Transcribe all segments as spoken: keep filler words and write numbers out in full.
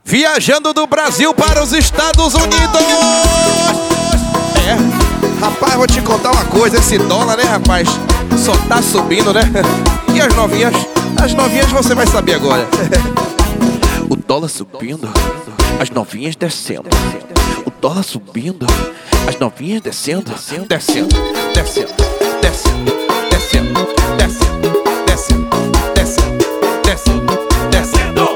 Viajando do Brasil para os Estados Unidos. É, rapaz, vou te contar uma coisa. Esse dólar, né, rapaz, só tá subindo, né? E as novinhas? As novinhas você vai saber agora. O dólar subindo, as novinhas descendo. O dólar subindo, as novinhas descendo. Descendo, descendo, descendo, descendo, descendo, descendo, descendo, descendo, descendo, descendo.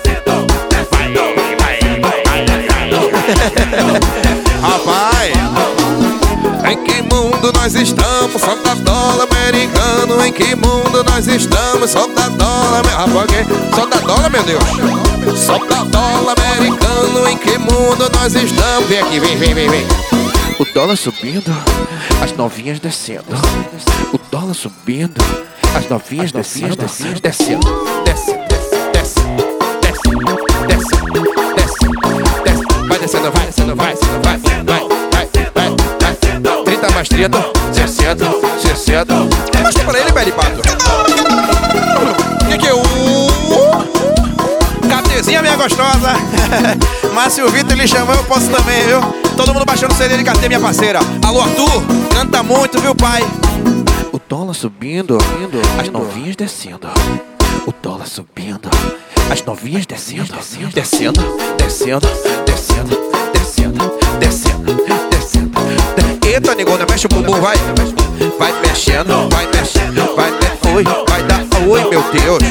Rapaz, em que mundo nós estamos? Só da dólar americano. Em que mundo nós estamos? Só da dólar, rapaz, que? Só da dólar, meu Deus. Só da dólar americano. Em que mundo nós estamos? Vem aqui, vem, vem, vem, vem. O dólar subindo, as novinhas descendo. O dólar subindo, as novinhas descendo, descendo, descendo, descendo, descendo, descendo, descendo, descendo. Vai descendo, vai descendo, vai descendo, vai, vai, vai, vai, vai. trinta mais trinta, sessenta, sessenta. Mostra pra ele, Pé Pato. Que que é o... Catezinha, minha gostosa. Mas se o Vitor lhe chamou, eu posso também, viu? Todo mundo baixando o C D de Catê, minha parceira. Alô, Arthur, canta muito, viu, pai? O dólar subindo, as novinhas descendo. O dólar subindo, as novinhas descendo, descendo, descendo, descendo, descendo, descendo, descendo, descendo. Eita, negona, mexe o bumbum, vai. Vai mexendo, vai mexendo, vai mexendo. Oi, vai dar oi, meu Deus.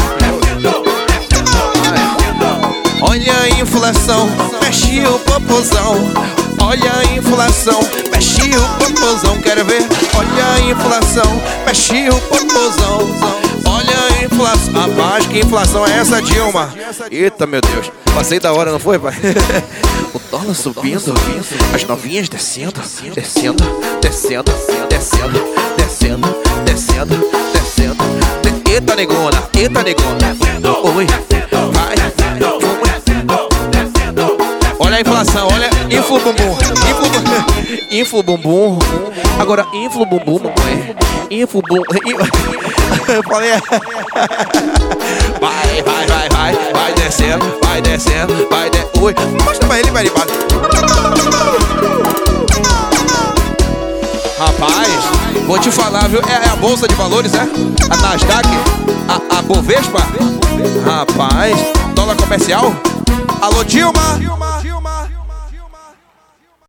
Olha a inflação, mexe o popozão. Olha a inflação, mexe o popozão. Quero ver? Olha a inflação, mexe o popozão. Olha a inflação. Rapaz, que inflação é essa, Dilma? Eita, meu Deus. Passei da hora, não foi, pai? O dólar subindo, as novinhas descendo, descendo, descendo, descendo, descendo, descendo, descendo. Eita, negona, eita, negona. Oi, vai, vai. Olha a inflação, olha, infla o bumbum, infla o bumbum, infla o bumbum. Agora infla o bumbum, mamãe. Infla o bumbum. Eu falei, vai, vai, vai, vai, vai descendo, vai descendo, vai descendo. Oi, mostra pra ele, vai limpar. Rapaz, vou te falar, viu? É a bolsa de valores, é? A Nasdaq, a, a Bovespa. Rapaz, dólar comercial. Alô, Dilma.